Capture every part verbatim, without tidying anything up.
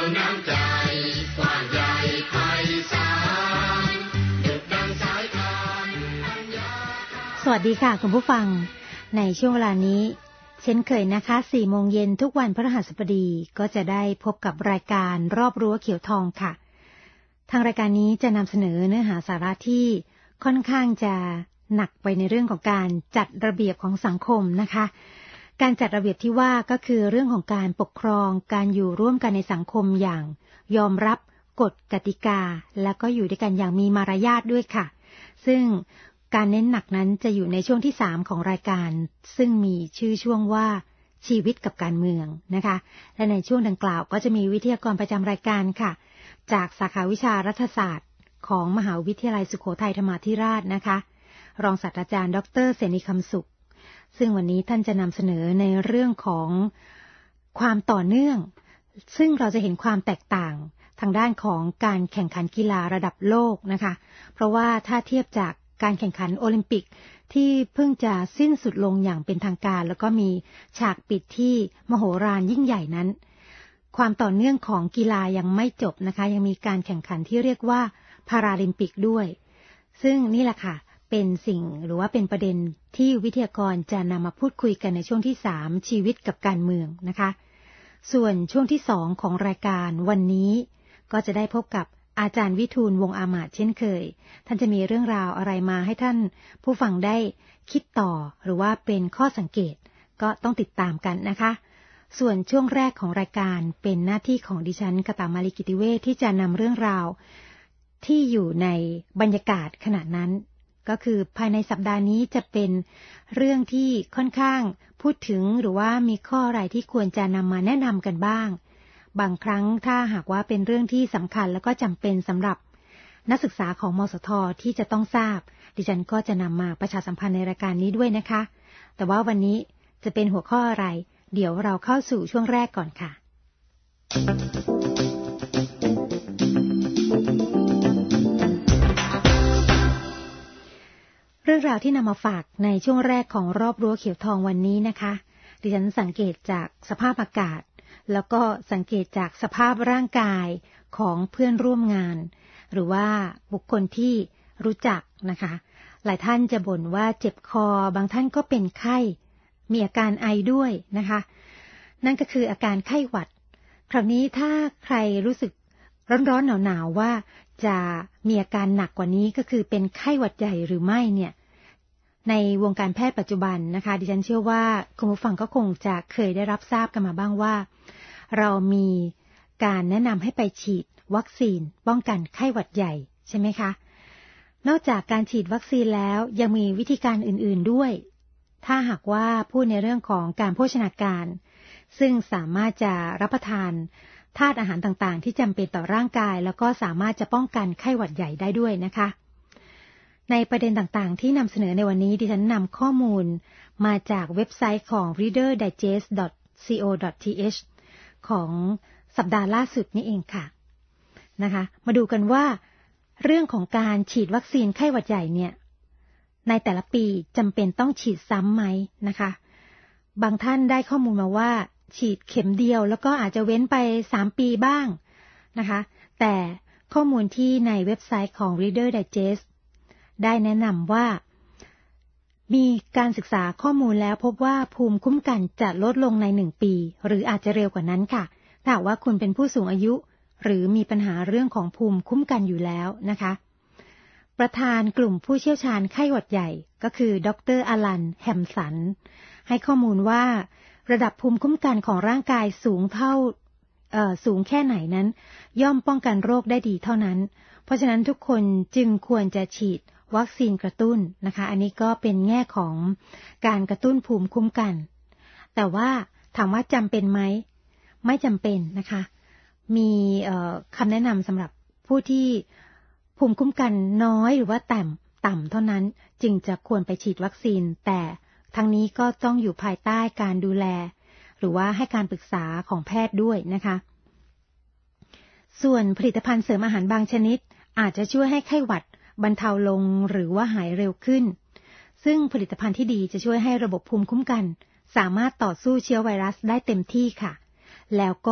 น้ำใจกว้างใหญ่ไพศาลดุจดังสายทานปัญญาสวัสดีค่ะคุณผู้ฟังในช่วงเวลานี้เช่นเคยนะคะสี่โมงเย็นทุกวันพฤหัสบดีก็จะได้พบกับรายการรอบรั้วเขียวทองค่ะทางรายการนี้จะนำเสนอเนื้อหาสาระที่ค่อนข้างจะหนักไปในเรื่องของการจัดระเบียบของสังคมนะคะการจัดระเบียบที่ว่าก็คือเรื่องของการปกครองการอยู่ร่วมกันในสังคมอย่างยอมรับกฎกติกาและก็อยู่ด้วยกันอย่างมีมารยาทด้วยค่ะซึ่งการเน้นหนักนั้นจะอยู่ในช่วงที่สามของรายการซึ่งมีชื่อช่วงว่าชีวิตกับการเมืองนะคะและในช่วงดังกล่าวก็จะมีวิทยากรประจำรายการค่ะจากสาขาวิชารัฐศาสตร์ของมหาวิทยาลัยสุโขทัยธรรมาธิราชนะคะรองศาสตราจารย์ดร.เสนีคำสุขซึ่งวันนี้ท่านจะนำเสนอในเรื่องของความต่อเนื่องซึ่งเราจะเห็นความแตกต่างทางด้านของการแข่งขันกีฬาระดับโลกนะคะเพราะว่าถ้าเทียบจากการแข่งขันโอลิมปิกที่เพิ่งจะสิ้นสุดลงอย่างเป็นทางการแล้วก็มีฉากปิดที่มโหฬารยิ่งใหญ่นั้นความต่อเนื่องของกีฬายังไม่จบนะคะยังมีการแข่งขันที่เรียกว่าพาราลิมปิกด้วยซึ่งนี่แหละค่ะเป็นสิ่งหรือว่าเป็นประเด็นที่วิทยากรจะนำมาพูดคุยกันในช่วงที่สามชีวิตกับการเมืองนะคะส่วนช่วงที่สองของรายการวันนี้ก็จะได้พบกับอาจารย์วิทูลวงศ์อามาตย์เช่นเคยท่านจะมีเรื่องราวอะไรมาให้ท่านผู้ฟังได้คิดต่อหรือว่าเป็นข้อสังเกตก็ต้องติดตามกันนะคะส่วนช่วงแรกของรายการเป็นหน้าที่ของดิฉันกตมาลีกิติเวชที่จะนำเรื่องราวที่อยู่ในบรรยากาศขณะนั้นก็คือภายในสัปดาห์นี้จะเป็นเรื่องที่ค่อนข้างพูดถึงหรือว่ามีข้ออะไรที่ควรจะนำมาแนะนำกันบ้างบางครั้งถ้าหากว่าเป็นเรื่องที่สำคัญแล้วก็จำเป็นสำหรับนักศึกษาของมสทที่จะต้องทราบดิฉันก็จะนำมาประชาสัมพันธ์ในรายการนี้ด้วยนะคะแต่ว่าวันนี้จะเป็นหัวข้ออะไรเดี๋ยวเราเข้าสู่ช่วงแรกก่อนค่ะเรื่องราวที่นำมาฝากในช่วงแรกของรอบรั้วเขียวทองวันนี้นะคะดิฉันสังเกตจากสภาพอากาศแล้วก็สังเกตจากสภาพร่างกายของเพื่อนร่วมงานหรือว่าบุคคลที่รู้จักนะคะหลายท่านจะบ่นว่าเจ็บคอบางท่านก็เป็นไข้มีอาการไอด้วยนะคะนั่นก็คืออาการไข้หวัดคราวนี้ถ้าใครรู้สึกร้อนๆหนาวๆว่าจะมีอาการหนักกว่านี้ก็คือเป็นไข้หวัดใหญ่หรือไม่เนี่ยในวงการแพทย์ปัจจุบันนะคะดิฉันเชื่อว่าคุณผู้ฟังก็คงจะเคยได้รับทราบกันมาบ้างว่าเรามีการแนะนำให้ไปฉีดวัคซีนป้องกันไข้หวัดใหญ่ใช่ไหมคะนอกจากการฉีดวัคซีนแล้วยังมีวิธีการอื่นๆด้วยถ้าหากว่าพูดในเรื่องของการโภชนาการซึ่งสามารถจะรับประทานธาตุอาหารต่างๆที่จำเป็นต่อร่างกายแล้วก็สามารถจะป้องกันไข้หวัดใหญ่ได้ด้วยนะคะในประเด็นต่างๆที่นำเสนอในวันนี้ดิฉันนำข้อมูลมาจากเว็บไซต์ของ รีดเดอร์ ไดเจสต์ ดอท ซี โอ ดอท ที เอช ของสัปดาห์ล่าสุดนี้เองค่ะนะคะมาดูกันว่าเรื่องของการฉีดวัคซีนไข้หวัดใหญ่เนี่ยในแต่ละปีจำเป็นต้องฉีดซ้ำไหมนะคะบางท่านได้ข้อมูลมาว่าฉีดเข็มเดียวแล้วก็อาจจะเว้นไปสามปีบ้างนะคะแต่ข้อมูลที่ในเว็บไซต์ของ รีดเดอร์ ไดเจสต์ ได้แนะนำว่ามีการศึกษาข้อมูลแล้วพบว่าภูมิคุ้มกันจะลดลงในหนึ่งปีหรืออาจจะเร็วกว่านั้นค่ะถ้าว่าคุณเป็นผู้สูงอายุหรือมีปัญหาเรื่องของภูมิคุ้มกันอยู่แล้วนะคะประธานกลุ่มผู้เชี่ยวชาญไข้หวัดใหญ่ก็คือดร.อลัน แฮมสันให้ข้อมูลว่าระดับภูมิคุ้มกันของร่างกายสูงเท่าเอ่อสูงแค่ไหนนั้นย่อมป้องกันโรคได้ดีเท่านั้นเพราะฉะนั้นทุกคนจึงควรจะฉีดวัคซีนกระตุ้นนะคะอันนี้ก็เป็นแง่ของการกระตุ้นภูมิคุ้มกันแต่ว่าถามว่าจำเป็นไหมไม่จำเป็นนะคะมีคำแนะนำสำหรับผู้ที่ภูมิคุ้มกันน้อยหรือว่าต่ำต่ำเท่านั้นจึงจะควรไปฉีดวัคซีนแต่ทั้งนี้ก็ต้องอยู่ภายใต้การดูแลหรือว่าให้การปรึกษาของแพทย์ด้วยนะคะส่วนผลิตภัณฑ์เสริมอาหารบางชนิดอาจจะช่วยให้ไข้หวัดบรรเทาลงหรือว่าหายเร็วขึ้นซึ่งผลิตภัณฑ์ที่ดีจะช่วยให้ระบบภูมิคุ้มกันสามารถต่อสู้เชื้อไวรัสได้เต็มที่ค่ะแล้วก็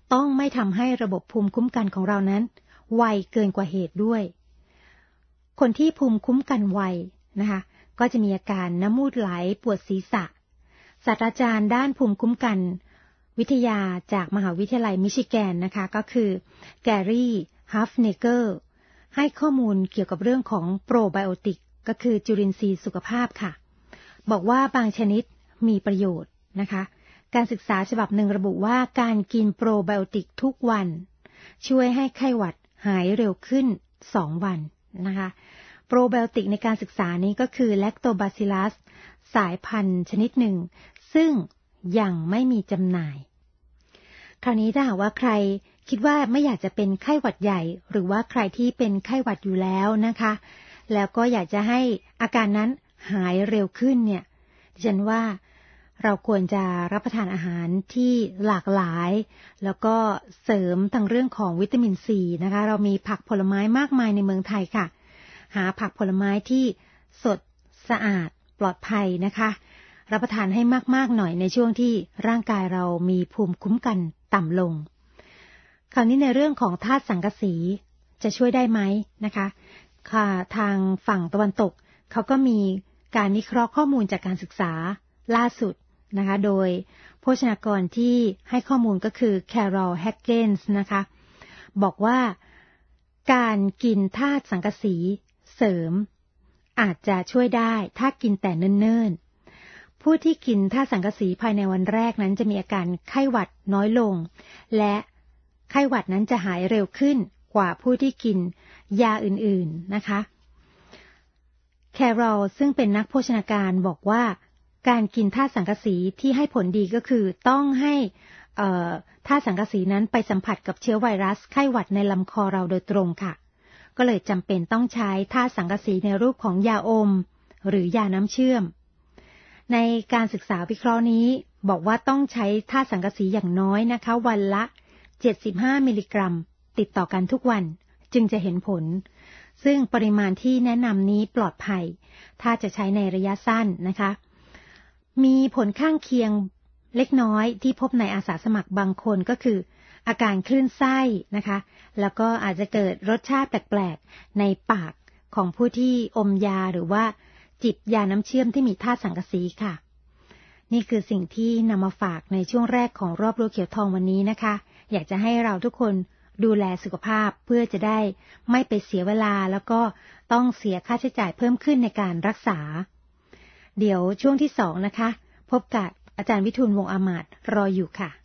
ต้องไม่ทำให้ระบบภูมิคุ้มกันของเรานั้นไวเกินกว่าเหตุด้วยคนที่ภูมิคุ้มกันไวนะคะก็จะมีอาการน้ำมูกไหลปวดศีรษะศาสตราจารย์ด้านภูมิคุ้มกันวิทยาจากมหาวิทยาลัยมิชิแกนนะคะก็คือแกรี่ฮัฟเนเกอร์ให้ข้อมูลเกี่ยวกับเรื่องของโปรไบโอติกก็คือจุลินทรีย์สุขภาพค่ะบอกว่าบางชนิดมีประโยชน์นะคะการศึกษาฉบับหนึ่งระบุว่าการกินโปรไบโอติกทุกวันช่วยให้ไข้หวัดหายเร็วขึ้นสองวันนะคะโปรไบโอติกในการศึกษานี้ก็คือแลคโตบาซิลลัสสายพันธุ์ชนิดหนึ่งซึ่งยังไม่มีจำหน่ายคราวนี้ถ้าหากว่าใครคิดว่าไม่อยากจะเป็นไข้หวัดใหญ่หรือว่าใครที่เป็นไข้หวัดอยู่แล้วนะคะแล้วก็อยากจะให้อาการนั้นหายเร็วขึ้นเนี่ยดิฉันว่าเราควรจะรับประทานอาหารที่หลากหลายแล้วก็เสริมทางเรื่องของวิตามินซีนะคะเรามีผักผลไม้มากมายในเมืองไทยค่ะหาผักผลไม้ที่สดสะอาดปลอดภัยนะคะรับประทานให้มากๆหน่อยในช่วงที่ร่างกายเรามีภูมิคุ้มกันต่ำลงคราวนี้ในเรื่องของธาตุสังกะสีจะช่วยได้ไหมนะคะค่ะทางฝั่งตะวันตกเขาก็มีการวิเคราะห์ข้อมูลจากการศึกษาล่าสุดนะคะโดยโภชนากรที่ให้ข้อมูลก็คือแคโรล แฮกเกนส์นะคะบอกว่าการกินธาตุสังกะสีเสริมอาจจะช่วยได้ถ้ากินแต่เนิ่นๆผู้ที่กินธาตุสังกะสีภายในวันแรกนั้นจะมีอาการไข้หวัดน้อยลงและไข้หวัดนั้นจะหายเร็วขึ้นกว่าผู้ที่กินยาอื่นๆนะคะแคโรลซึ่งเป็นนักโภชนาการบอกว่าการกินธาตุสังกะสีที่ให้ผลดีก็คือต้องให้ธาตุสังกะสีนั้นไปสัมผัสกับเชื้อไวรัสไข้หวัดในลำคอเราโดยตรงค่ะก็เลยจำเป็นต้องใช้ธาตุสังกะสีในรูปของยาอมหรือยาน้ำเชื่อมในการศึกษาวิเคราะห์นี้บอกว่าต้องใช้ธาตุสังกะสีอย่างน้อยนะคะวันละเจ็ดสิบห้ามิลลิกรัมติดต่อกันทุกวันจึงจะเห็นผลซึ่งปริมาณที่แนะนำนี้ปลอดภัยถ้าจะใช้ในระยะสั้นนะคะมีผลข้างเคียงเล็กน้อยที่พบในอาสาสมัครบางคนก็คืออาการคลื่นไส้นะคะแล้วก็อาจจะเกิดรสชาติแปลกๆในปากของผู้ที่อมยาหรือว่าจิบยาน้ำเชื่อมที่มีธาตุสังกะสีค่ะนี่คือสิ่งที่นำมาฝากในช่วงแรกของรอบรู้เขียวทองวันนี้นะคะอยากจะให้เราทุกคนดูแลสุขภาพเพื่อจะได้ไม่ไปเสียเวลาแล้วก็ต้องเสียค่าใช้จ่ายเพิ่มขึ้นในการรักษาเดี๋ยวช่วงที่สองนะคะพบกับอาจารย์วิทูลย์วงศ์อามาตย์รออยู่ค่ะ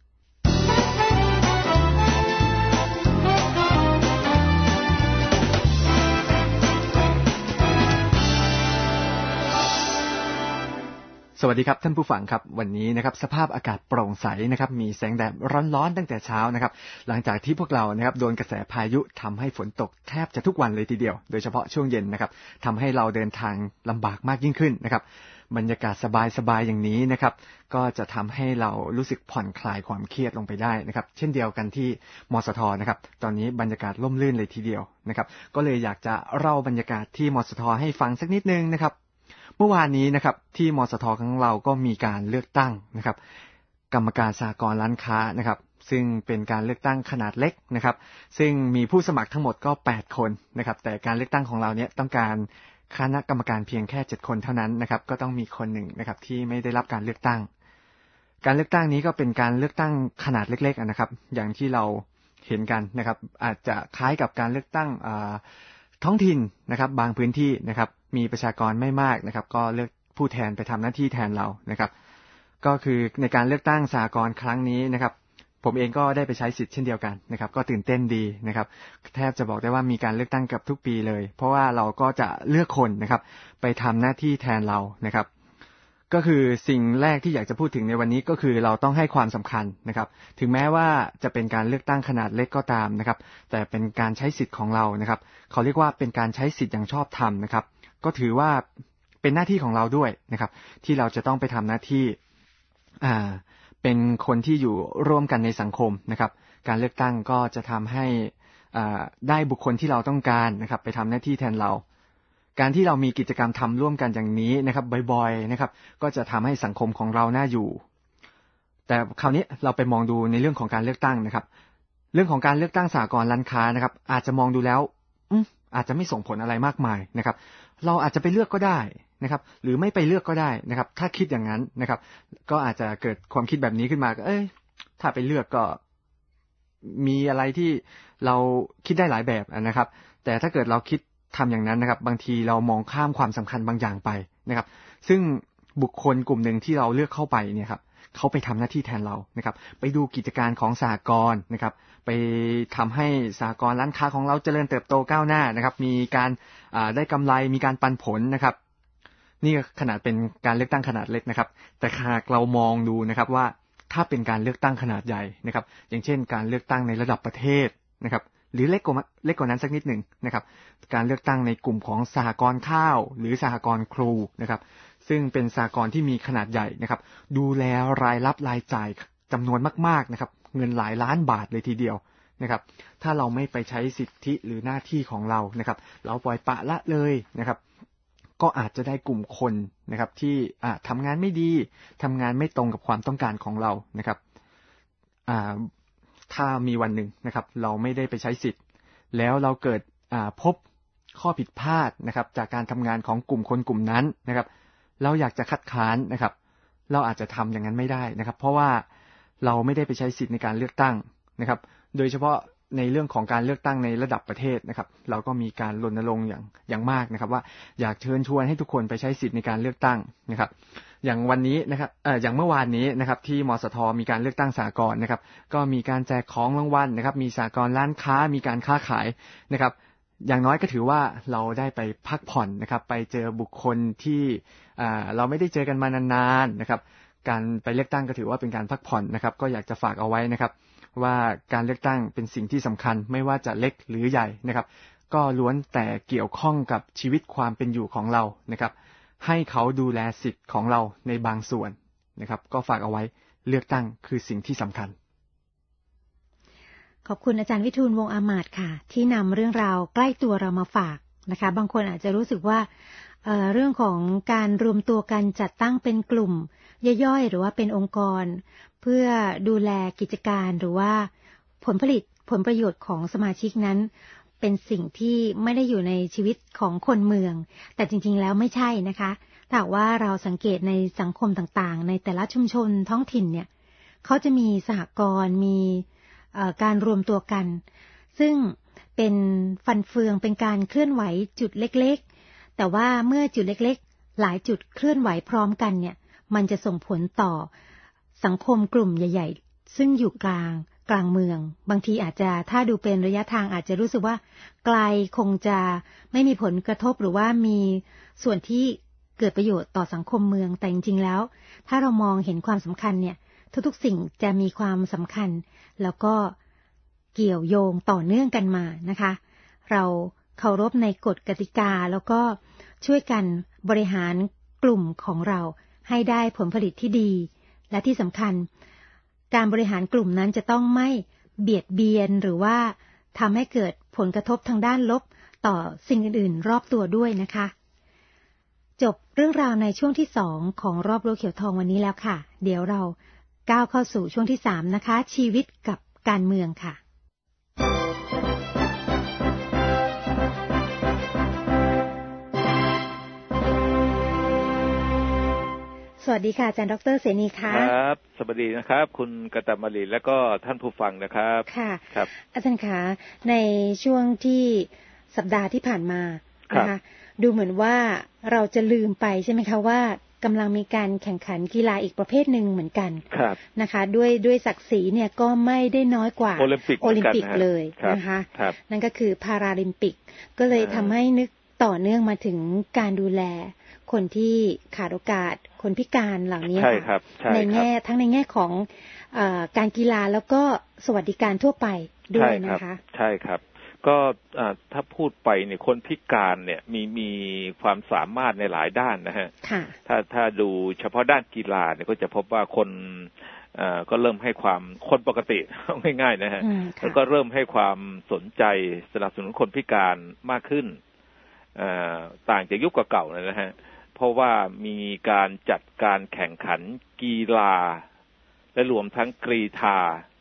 สวัสดีครับท่านผู้ฟังครับวันนี้นะครับสภาพอากาศโปร่งใสนะครับมีแสงแดดร้อนๆตั้งแต่เช้านะครับหลังจากที่พวกเรานะครับโดนกระแสพายุทำให้ฝนตกแทบจะทุกวันเลยทีเดียวโดยเฉพาะช่วงเย็นนะครับทำให้เราเดินทางลำบากมากยิ่งขึ้นนะครับบรรยากาศสบายๆอย่างนี้นะครับก็จะทำให้เรารู้สึกผ่อนคลายความเครียดลงไปได้นะครับเช่นเดียวกันที่มสทนะครับตอนนี้บรรยากาศร่มรื่นเลยทีเดียวนะครับก็เลยอยากจะเล่าบรรยากาศที่มสทให้ฟังสักนิดนึงนะครับเมื่อวานนี้นะครับที่มสทของเราก็มีการเลือกตั้งนะครับกรรมการสหกรณ์ร้านค้านะครับซึ่งเป็นการเลือกตั้งขนาดเล็กนะครับซึ่งมีผู้สมัครทั้งหมดก็แปดคนนะครับแต่การเลือกตั้งของเราเนี่ยต้องการคณะกรรมการเพียงแค่เจ็ดคนเท่านั้นนะครับก็ต้องมีคนหนึ่งนะครับที่ไม่ได้รับการเลือกตั้งการเลือกตั้งนี้ก็เป็นการเลือกตั้งขนาดเล็กๆนะครับอย่างที่เราเห็นกันนะครับอาจจะคล้ายกับการเลือกตั้งท้องถิ่นนะครับบางพื้นที่นะครับมีประชากรไม่มากนะครับก็เลือกผู้แทนไปทำหน้าที่แทนเรานะครับก็คือในการเลือกตั้งสหกรณ์ครั้งนี้นะครับผมเองก็ได้ไปใช้สิทธิ์เช่นเดียวกันนะครับก็ตื่นเต้นดีนะครับแทบจะบอกได้ว่ามีการเลือกตั้งกับทุกปีเลยเพราะว่าเราก็จะเลือกคนนะครับไปทำหน้าที่แทนเรานะครับก็คือสิ่งแรกที่อยากจะพูดถึงในวันนี้ก็คือเราต้องให้ความสำคัญนะครับถึงแม้ว่าจะเป็นการเลือกตั้งขนาดเล็กก็ตามนะครับแต่เป็นการใช้สิทธิ์ของเรานะครับเขาเรียกว่าเป็นการใช้สิทธิ์อย่างชอบธรรมนะครับก็ถือว่าเป็นหน้าที่ของเราด้วยนะครับที่เราจะต้องไปทำหน้าที่อ่าเป็นคนที่อยู่ร่วมกันในสังคมนะครับการเลือกตั้งก็จะทำให้อ่าได้บุคคลที่เราต้องการนะครับไปทำหน้าที่แทนเราการที่เรามีกิจกรรมทำร่วมกันอย่างนี้นะครับบ่อยๆนะครับก็จะทำให้สังคมของเราน่าอยู่แต่คราวนี้เราไปมองดูในเรื่องของการเลือกตั้งนะครับเรื่องของการเลือกตั้งสหกรณ์ร้านค้านะครับอาจจะมองดูแล้วอืมอาจจะไม่ส่งผลอะไรมากมายนะครับเราอาจจะไปเลือกก็ได้นะครับหรือไม่ไปเลือกก็ได้นะครับถ้าคิดอย่างนั้นนะครับก็อาจจะเกิดความคิดแบบนี้ขึ้นมาเอ้ยถ้าไปเลือกก็มีอะไรที่เราคิดได้หลายแบบนะครับแต่ถ้าเกิดเราคิดทำอย่างนั้นนะครับบางทีเรามองข้ามความสำคัญบางอย่างไปนะครับซึ่งบุคคลกลุ่มหนึ่งที่เราเลือกเข้าไปเนี่ยครับเขาไปทำหน้าที่แทนเรานะครับไปดูกิจการของสหกรณ์นะครับไปทำให้สหกรณ์ร้านค้าของเราเจริญเติบโตก้าวหน้านะครับมีการได้กำไรมีการปันผลนะครับนี่ขนาดเป็นการเลือกตั้งขนาดเล็กนะครับแต่หากเรามองดูนะครับว่าถ้าเป็นการเลือกตั้งขนาดใหญ่นะครับอย่างเช่นการเลือกตั้งในระดับประเทศนะครับหรือเล็กกว่าเล็กกว่านั้นสักนิดหนึ่งนะครับการเลือกตั้งในกลุ่มของสหกรณ์ข้าวหรือสหกรณ์ครูนะครับซึ่งเป็นสหกรณ์ที่มีขนาดใหญ่นะครับดูแลรายรับรายจ่ายจำนวนมากๆนะครับเงินหลายล้านบาทเลยทีเดียวนะครับถ้าเราไม่ไปใช้สิทธิหรือหน้าที่ของเรานะครับเราปล่อยปละละเลยนะครับก็อาจจะได้กลุ่มคนนะครับที่อ่าทำงานไม่ดีทำงานไม่ตรงกับความต้องการของเรานะครับอ่าถ้ามีวันหนึ่งนะครับเราไม่ได้ไปใช้สิทธิ์แล้วเราเกิดอ่าพบข้อผิดพลาดนะครับจากการทำงานของกลุ่มคนกลุ่มนั้นนะครับเราอยากจะคัดค้านนะครับเราอาจจะทำอย่างนั้นไม่ได้นะครับเพราะว่าเราไม่ได้ไปใช้สิทธิ์ในการเลือกตั้งนะครับโดยเฉพาะในเรื่องของการเลือกตั้งในระดับประเทศนะครับเราก็มีการรณรงค์อย่างอย่างมากนะครับว่าอยากเชิญชวนให้ทุกคนไปใช้สิทธิ์ในการเลือกตั้งนะครับอย่างวันนี้นะครับเอ่ออย่างเมื่อวานนี้นะครับที่มสทมีการเลือกตั้งสหกรณ์นะครับก็มีการแจกของรางวัลนะครับมีสหกรณ์ร้านค้ามีการค้าขายนะครับอย่างน้อยก็ถือว่าเราได้ไปพักผ่อนนะครับไปเจอบุคคลที่อ่าเราไม่ได้เจอกันมานานๆนะครับการไปเลือกตั้งก็ถือว่าเป็นการพักผ่อนนะครับก็อยากจะฝากเอาไว้นะครับว่าการเลือกตั้งเป็นสิ่งที่สำคัญไม่ว่าจะเล็กหรือใหญ่นะครับก็ล้วนแต่เกี่ยวข้องกับชีวิตความเป็นอยู่ของเรานะครับให้เขาดูแลสิทธิ์ของเราในบางส่วนนะครับก็ฝากเอาไว้เลือกตั้งคือสิ่งที่สำคัญขอบคุณอาจารย์วิทูลวงศ์อามาตย์ค่ะที่นำเรื่องราวใกล้ตัวเรามาฝากนะคะบางคนอาจจะรู้สึกว่าเอ่อเรื่องของการรวมตัวกันจัดตั้งเป็นกลุ่มย่อยๆหรือว่าเป็นองค์กรเพื่อดูแลกิจการหรือว่าผลผลิตผลประโยชน์ของสมาชิกนั้นเป็นสิ่งที่ไม่ได้อยู่ในชีวิตของคนเมืองแต่จริงๆแล้วไม่ใช่นะคะถ้าว่าเราสังเกตในสังคมต่างๆในแต่ละชุมชนท้องถิ่นเนี่ยเขาจะมีสหกรณ์มีการรวมตัวกันซึ่งเป็นฟันเฟืองเป็นการเคลื่อนไหวจุดเล็กๆแต่ว่าเมื่อจุดเล็กๆหลายจุดเคลื่อนไหวพร้อมกันเนี่ยมันจะส่งผลต่อสังคมกลุ่มใหญ่ๆซึ่งอยู่กลางกลางเมืองบางทีอาจจะถ้าดูเป็นระยะทางอาจจะรู้สึกว่าไกลคงจะไม่มีผลกระทบหรือว่ามีส่วนที่เกิดประโยชน์ต่อสังคมเมืองแต่จริงๆแล้วถ้าเรามองเห็นความสำคัญเนี่ยทุกๆสิ่งจะมีความสำคัญแล้วก็เกี่ยวโยงต่อเนื่องกันมานะคะเราเคารพในกฎกติกาแล้วก็ช่วยกันบริหารกลุ่มของเราให้ได้ผลผลิตที่ดีและที่สำคัญการบริหารกลุ่มนั้นจะต้องไม่เบียดเบียนหรือว่าทำให้เกิดผลกระทบทางด้านลบต่อสิ่งอื่นๆรอบตัวด้วยนะคะจบเรื่องราวในช่วงที่สองของรอบรั้วเขียวทองวันนี้แล้วค่ะเดี๋ยวเราก้าวเข้าสู่ช่วงที่สามนะคะชีวิตกับการเมืองค่ะสวัสดีค่ะอาจารย์ดร.เสนีค่ะครับสวัสดีนะครับคุณกตมลีและก็ท่านผู้ฟังนะครับค่ะครับอาจารย์คะในช่วงที่สัปดาห์ที่ผ่านมานะคะดูเหมือนว่าเราจะลืมไปใช่ไหมคะว่ากำลังมีการแข่งขันกีฬาอีกประเภทหนึ่งเหมือนกันนะคะด้วยด้วยศักดิ์ศรีเนี่ยก็ไม่ได้น้อยกว่าโอลิมปิกโอลิมปิกเลยนะคะนั่นก็คือพาราลิมปิกก็เลยทำให้นึกต่อเนื่องมาถึงการดูแลคนที่ขาดโอกาสคนพิการเหล่านี้ค่ะในแง่ทั้งในแง่ของเอ่อการกีฬาแล้วก็สวัสดิการทั่วไปด้วยนะคะใช่ครับก็ถ้าพูดไปเนี่ยคนพิการเนี่ยมีมีความสามารถในหลายด้านนะฮะถ้าถ้าดูเฉพาะด้านกีฬาเนี่ยก็จะพบว่าคนก็เริ่มให้ความคนปกติง่ายๆนะฮะแล้วก็เริ่มให้ความสนใจสนับสนุนคนพิการมากขึ้นต่างจากยุคเก่าๆเลยนะฮะเพราะว่ามีการจัดการแข่งขันกีฬาและรวมทั้งกรีฑา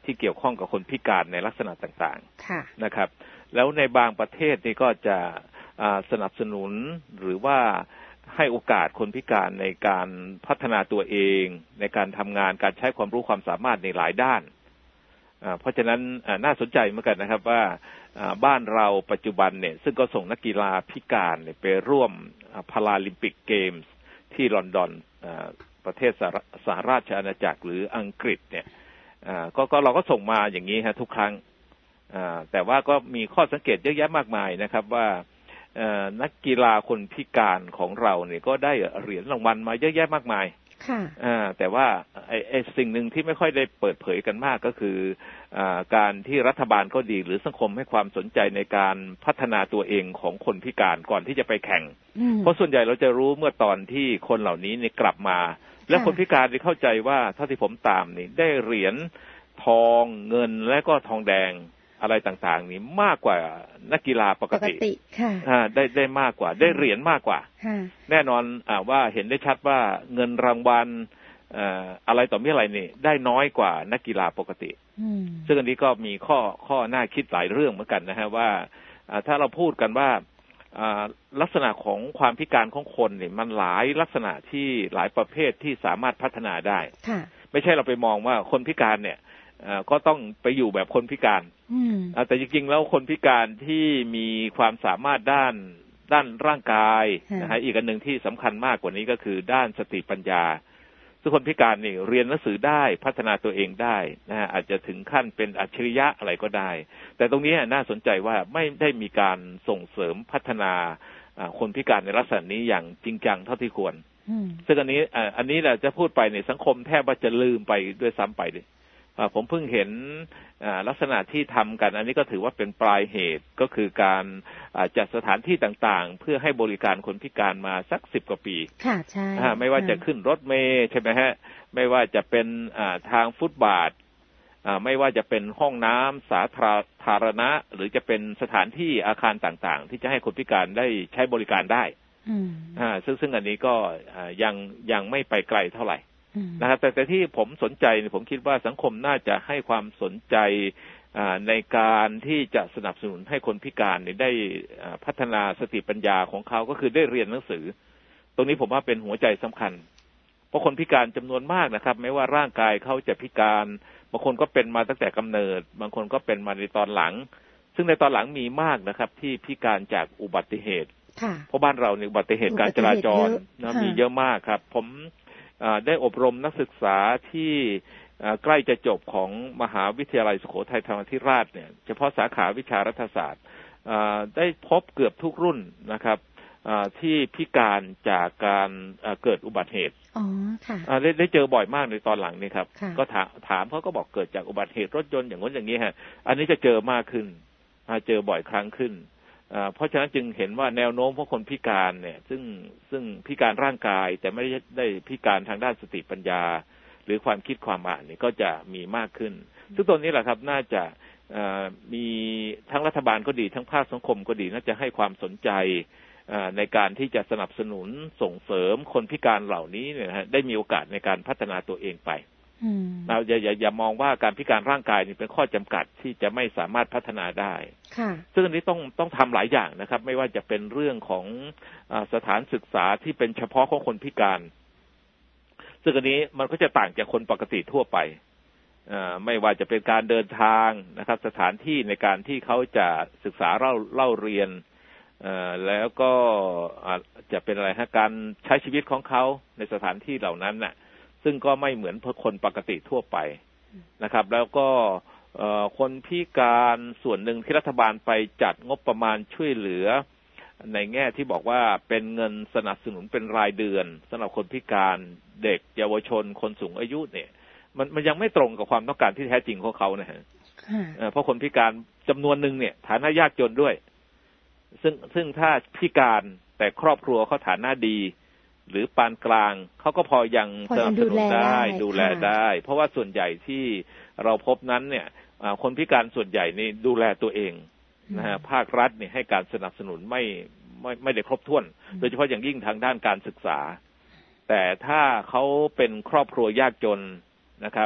ที่เกี่ยวข้องกับคนพิการในลักษณะต่างๆนะครับแล้วในบางประเทศนี่ก็จะสนับสนุนหรือว่าให้โอกาสคนพิการในการพัฒนาตัวเองในการทำงานการใช้ความรู้ความสามารถในหลายด้านเพราะฉะนั้นน่าสนใจเหมือนกันนะครับว่าบ้านเราปัจจุบันเนี่ยซึ่งก็ส่งนักกีฬาพิการไปร่วมพาราลิมปิกเกมส์ที่ลอนดอนประเทศสหราชอาณาจักรหรืออังกฤษเนี่ยก็ก็เราก็ส่งมาอย่างนี้ฮะทุกครั้งแต่ว่าก็มีข้อสังเกตเยอะแยะมากมายนะครับว่านักกีฬาคนพิการของเราเนี่ยก็ได้เหรียญรางวัลมาเยอะแยะมากมายแต่ว่าไอ้ไอ้สิ่งหนึ่งที่ไม่ค่อยได้เปิดเผยกันมากก็คือการที่รัฐบาลก็ดีหรือสังคมให้ความสนใจในการพัฒนาตัวเองของคนพิการก่อนที่จะไปแข่งเพราะส่วนใหญ่เราจะรู้เมื่อตอนที่คนเหล่านี้เนี่ยกลับมาและคนพิการที่เข้าใจว่าเท่าที่ผมตามนี่ได้เหรียญทองเงินและก็ทองแดงอะไรต่างๆนี่มากกว่านักกีฬาปกติค่ะได้ได้มากกว่าได้เหรียญมากกว่าแน่นอนอ่าว่าเห็นได้ชัดว่าเงินรางวัลอะไรต่อมีอะไรนี่ได้น้อยกว่านักกีฬาปกติซึ่งอันนี้ก็มีข้อข้อน่าคิดหลายเรื่องเหมือนกันนะฮะว่าถ้าเราพูดกันว่าลักษณะของความพิการของคนเนี่ยมันหลายลักษณะที่หลายประเภทที่สามารถพัฒนาได้ไม่ใช่เราไปมองว่าคนพิการเนี่ยก็ต้องไปอยู่แบบคนพิการแต่จริงๆแล้วคนพิการที่มีความสามารถด้านด้านร่างกายนะฮะอีกอันหนึ่งที่สำคัญมากกว่านี้ก็คือด้านสติปัญญาซึ่งคนพิการนี่เรียนหนังสือได้พัฒนาตัวเองได้นะฮะอาจจะถึงขั้นเป็นอัจฉริยะอะไรก็ได้แต่ตรงนี้น่าสนใจว่าไม่ได้มีการส่งเสริมพัฒนาคนพิการในลักษณะนี้อย่างจริงจังเท่าที่ควรซึ่งอันนี้อันนี้แหละจะพูดไปในสังคมแทบว่าจะลืมไปด้วยซ้ำไปเลยผมเพิ่งเห็นลักษณะที่ทำกันอันนี้ก็ถือว่าเป็นปลายเหตุก็คือการจัดสถานที่ต่างๆเพื่อให้บริการคนพิการมาสักสิบกว่าปีค่ะใช่ไม่ว่าจะขึ้นรถเมล์ใช่ไหมฮะไม่ว่าจะเป็นทางฟุตบาทไม่ว่าจะเป็นห้องน้ำสาธารณะหรือจะเป็นสถานที่อาคารต่างๆที่จะให้คนพิการได้ใช้บริการได้ซึ่งซึ่งอันนี้ก็ยังยังไม่ไปไกลเท่าไหร่นะครับแต่แต่ที่ผมสนใจผมคิดว่าสังคมน่าจะให้ความสนใจในการที่จะสนับสนุนให้คนพิการได้พัฒนาสติปัญญาของเขาก็คือได้เรียนหนังสือตรงนี้ผมว่าเป็นหัวใจสำคัญเพราะคนพิการจำนวนมากนะครับไม่ว่าร่างกายเขาจะพิการบางคนก็เป็นมาตั้งแต่กำเนิดบางคนก็เป็นมาในตอนหลังซึ่งในตอนหลังมีมากนะครับที่พิการจากอุบัติเหตุเพราะบ้านเราในอุบัติเหตุการจราจรนะมีเยอะมากครับผมได้อบรมนักศึกษาที่ใกล้จะจบของมหาวิทยาลัยสุโขทัยธรรมาธิราชเนี่ยเฉพาะสาขาวิชารัฐศาสตร์ได้พบเกือบทุกรุ่นนะครับที่พิการจากการเกิดอุบัติเหตุอ๋อค่ะได้ได้เจอบ่อยมากในตอนหลังนี่ครับก็ถามถามเขาก็บอกเกิดจากอุบัติเหตุรถยนต์อย่างนั้นอย่างนี้ฮะอันนี้จะเจอมากขึ้นเจอบ่อยครั้งขึ้นเพราะฉะนั้นจึงเห็นว่าแนวโน้มของคนพิการเนี่ยซึ่งซึ่งพิการร่างกายแต่ไม่ได้พิการทางด้านสติปัญญาหรือความคิดความอ่านนี่ก็จะมีมากขึ้นซึ่งตรงนี้แหละครับน่าจะมีทั้งรัฐบาลก็ดีทั้งภาคสังคมก็ดีน่าจะให้ความสนใจในการที่จะสนับสนุนส่งเสริมคนพิการเหล่านี้เนี่ยฮะได้มีโอกาสในการพัฒนาตัวเองไปเราอย่าอย่าอย่ามองว่าการพิการร่างกายนี่เป็นข้อจำกัดที่จะไม่สามารถพัฒนาได้ซึ่งอันนี้ต้องต้องทำหลายอย่างนะครับไม่ว่าจะเป็นเรื่องของสถานศึกษาที่เป็นเฉพาะของคนพิการซึ่งอันนี้มันก็จะต่างจากคนปกติทั่วไปไม่ว่าจะเป็นการเดินทางนะครับสถานที่ในการที่เขาจะศึกษาเล่าเล่าเรียนแล้วก็จะเป็นอะไรฮะการใช้ชีวิตของเขาในสถานที่เหล่านั้นน่ะซึ่งก็ไม่เหมือนคนปกติทั่วไปนะครับแล้วก็คนพิการส่วนหนึ่งที่รัฐบาลไปจัดงบประมาณช่วยเหลือในแง่ที่บอกว่าเป็นเงินสนับสนุนเป็นรายเดือนสำหรับคนพิการเด็กเยาวชนคนสูงอายุเนี่ยมันมันยังไม่ตรงกับความต้องการที่แท้จริงของเขานะฮะเพราะคนพิการจำนวนหนึ่งเนี่ยฐานะยากจนด้วยซึ่งซึ่งถ้าพิการแต่ครอบครัวเขาฐานะดีหรือปานกลางเขาก็พอยังสนับสนุนได้ดูแลได้เพราะว่าส่วนใหญ่ที่เราพบนั้นเนี่ยคนพิการส่วนใหญ่นี่ดูแลตัวเองนะฮะภาครัฐเนี่ยให้การสนับสนุนไม่ไม่ไม่ได้ครบถ้วนโดยเฉพาะอย่างยิ่งทางด้านการศึกษาแต่ถ้าเขาเป็นครอบครัวยากจนนะครับ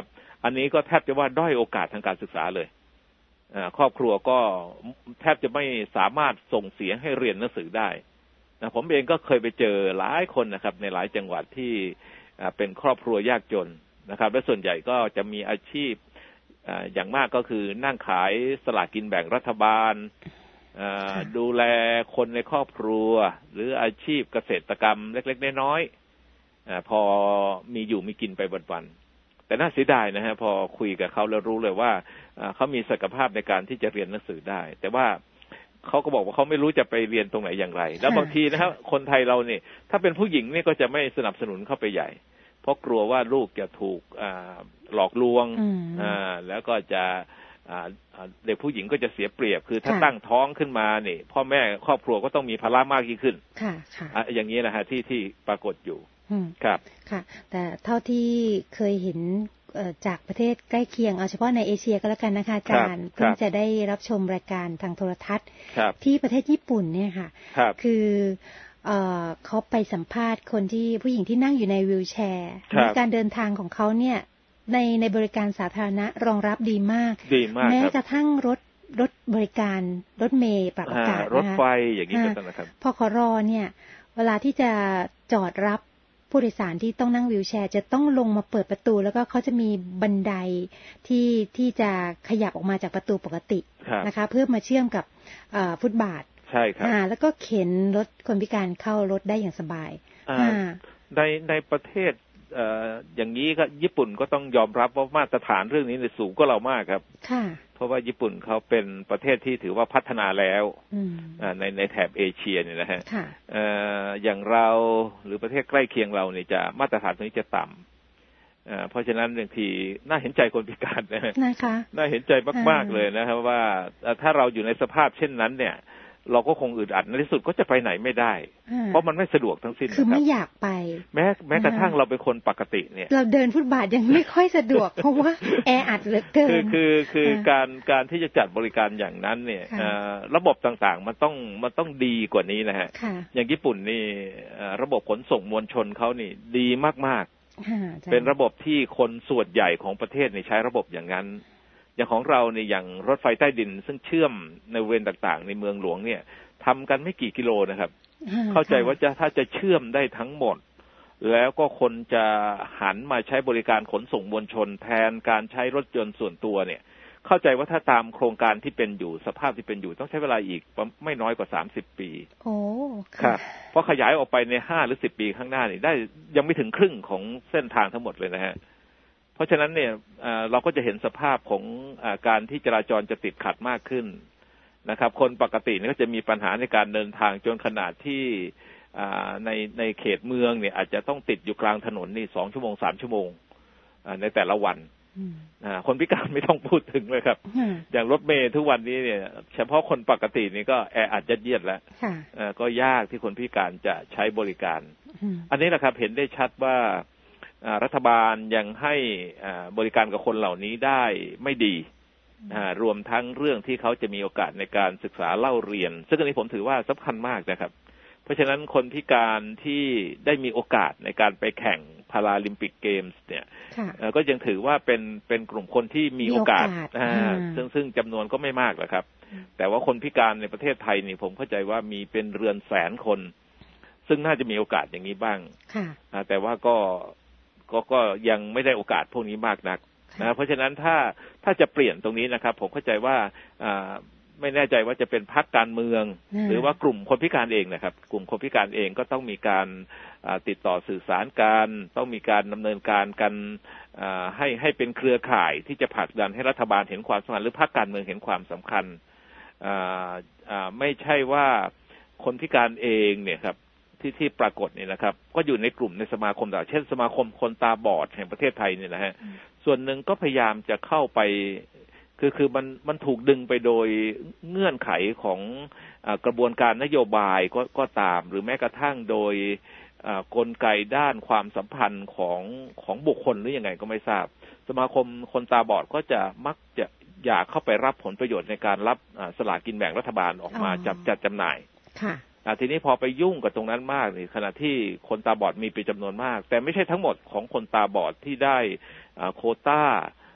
อันนี้ก็แทบจะว่าด้อยโอกาสทางการศึกษาเลยครอบครัวก็แทบจะไม่สามารถส่งเสียให้เรียนหนังสือได้นะผมเองก็เคยไปเจอหลายคนนะครับในหลายจังหวัดที่เป็นครอบครัวยากจนนะครับและส่วนใหญ่ก็จะมีอาชีพอย่างมากก็คือนั่งขายสลากกินแบ่งรัฐบาลดูแลคนในครอบครัวหรืออาชีพเกษตรกรรมเล็กๆน้อยๆพอมีอยู่มีกินไปวันๆแต่น่าเสียดายนะฮะพอคุยกับเขาแล้วรู้เลยว่าเขามีศักยภาพในการที่จะเรียนหนังสือได้แต่ว่าเขาก็บอกว่าเขาไม่รู้จะไปเรียนตรงไหนอย่างไรแล้วบางทีนะครับคนไทยเราเนี่ยถ้าเป็นผู้หญิงนี่ก็จะไม่สนับสนุนเข้าไปใหญ่เพราะกลัวว่าลูกจะถูกหลอกลวงแล้วก็จะเด็กผู้หญิงก็จะเสียเปรียบคือถ้าตั้งท้องขึ้นมาเนี่ยพ่อแม่ครอบครัวก็ต้องมีภาระมากยิ่งขึ้นอย่างนี้นะฮะที่ที่ปรากฏอยู่ครับค่ะแต่เท่าที่เคยเห็นจากประเทศใกล้เคียงเอาเฉพาะในเอเชียก็แล้วกันนะคะอาจารย์เพิ่งจะได้รับชมรายการทางโทรทัศน์ที่ประเทศญี่ปุ่นเนี่ยค่ะคือเขาไปสัมภาษณ์คนที่ผู้หญิงที่นั่งอยู่ในวีลแชร์การเดินทางของเขาเนี่ยในในบริการสาธารณะรองรับดีมากแม้กระทั่งรถรถบริการรถเมล์ปรับอากาศรถไฟอย่างนี้เป็นต้นนะครับพคร.เนี่ยเวลาที่จะจอดรับผู้โดยสารที่ต้องนั่งวีลแชร์จะต้องลงมาเปิดประตูแล้วก็เขาจะมีบันไดที่ที่จะขยับออกมาจากประตูปกตินะคะเพื่อมาเชื่อมกับฟุตบาทใช่ครับแล้วก็เข็นรถคนพิการเข้ารถได้อย่างสบายในในประเทศอย่างนี้ก็ญี่ปุ่นก็ต้องยอมรับว่ามาตรฐานเรื่องนี้ในสูงกว่าเรามากครับเพราะว่าญี่ปุ่นเขาเป็นประเทศที่ถือว่าพัฒนาแล้วในในแถบเอเชียเนี่ยนะฮะอย่างเราหรือประเทศใกล้เคียงเราเนี่ยจะมาตรฐานตรงนี้จะต่ำเพราะฉะนั้นบางทีน่าเห็นใจคนพิการนะคะน่าเห็นใจมากๆเลยนะครับว่าถ้าเราอยู่ในสภาพเช่นนั้นเนี่ยเราก็คงอึดอัดในที่สุดก็จะไปไหนไม่ได้เพราะมันไม่สะดวกทั้งสิ้นคือไม่อยากไปแม้แม้กระทั่งเราเป็นคนปกติเนี่ยเราเดินฟุตบาทยังไม่ค่อยสะดวกเพราะว่าแออัดเหลือเกินคือคือคือการการที่จะจัดบริการอย่างนั้นเนี่ยระบบต่างๆมันต้องมันต้องดีกว่านี้นะฮะอย่างญี่ปุ่นนี่ระบบขนส่งมวลชนเขานี่ดีมากๆเป็นระบบที่คนส่วนใหญ่ของประเทศนี่ใช้ระบบอย่างนั้นอย่างของเราเนี่ยอย่างรถไฟใต้ดินซึ่งเชื่อมในบริเวณต่างๆในเมืองหลวงเนี่ยทำกันไม่กี่กิโลนะครับเข้าใจว่าจะถ้าจะเชื่อมได้ทั้งหมดแล้วก็คนจะหันมาใช้บริการขนส่งมวลชนแทนการใช้รถยนต์ส่วนตัวเนี่ยเข้าใจว่าถ้าตามโครงการที่เป็นอยู่สภาพที่เป็นอยู่ต้องใช้เวลาอีกไม่น้อยกว่าสามสิบปีโอ้ครับเพราะขยายออกไปในห้าหรือสิบปีข้างหน้านี่ได้ยังไม่ถึงครึ่งของเส้นทางทั้งหมดเลยนะฮะเพราะฉะนั้นเนี่ยเราก็จะเห็นสภาพของการที่จราจรจะติดขัดมากขึ้นนะครับคนปกติเนี่ยก็จะมีปัญหาในการเดินทางจนขนาดที่ในในเขตเมืองเนี่ยอาจจะต้องติดอยู่กลางถนนนี่สองชั่วโมงสามชั่วโมงในแต่ละวันคนพิการไม่ต้องพูดถึงเลยครับอย่างรถเมล์ทุกวันนี้เนี่ยเฉพาะคนปกตินี่ก็แออัดยัดเยียดแล้วก็ยากที่คนพิการจะใช้บริการอันนี้แหละครับเห็นได้ชัดว่ารัฐบาลยังให้บริการกับคนเหล่านี้ได้ไม่ดีรวมทั้งเรื่องที่เขาจะมีโอกาสในการศึกษาเล่าเรียนซึ่งอันนี้ผมถือว่าสำคัญมากนะครับเพราะฉะนั้นคนพิการที่ได้มีโอกาสในการไปแข่งพาราลิมปิกเกมส์เนี่ยก็ยังถือว่าเป็นเป็นกลุ่มคนที่มีโอกาสซึ่งซึ่งจำนวนก็ไม่มากหรอกครับแต่ว่าคนพิการในประเทศไทยนี่ผมเข้าใจว่ามีเป็นเรือนแสนคนซึ่งน่าจะมีโอกาสอย่างนี้บ้างแต่ว่าก็ก็ก็ยังไม่ได้โอกาสพวกนี้มากนักนะเพราะฉะนั้นถ้าถ้าจะเปลี่ยนตรงนี้นะครับผมเข้าใจว่าไม่แน่ใจว่าจะเป็นพรรคการเมืองหรือว่ากลุ่มคนพิการเองนะครับกลุ่มคนพิการเองก็ต้องมีการติดต่อสื่อสารกันต้องมีการดำเนินการกันให้ให้เป็นเครือข่ายที่จะผลักดันให้รัฐบาลเห็นความสำคัญหรือพรรคการเมืองเห็นความสำคัญไม่ใช่ว่าคนพิการเองเนี่ยครับที่ที่ปรากฏเนี่ยนะครับก็อยู่ในกลุ่มในสมาคมต่างเช่นสมาคมคนตาบอดแห่งประเทศไทยเนี่ยนะฮะส่วนหนึ่งก็พยายามจะเข้าไปคือคือมันมันถูกดึงไปโดยเงื่อนไขของกระบวนการนโยบายก็ก็ตามหรือแม้กระทั่งโดยกลไกด้านความสัมพันธ์ของของบุคคลหรือยังไงก็ไม่ทราบสมาคมคนตาบอดก็จะมักจะอยากเข้าไปรับผลประโยชน์ในการรับสลากกินแบ่งรัฐบาลออกมาจับจัดจำหน่ายทีนี้พอไปยุ่งกับตรงนั้นมากนี่ขณะที่คนตาบอดมีเป็นจำนวนมากแต่ไม่ใช่ทั้งหมดของคนตาบอดที่ได้โควต้า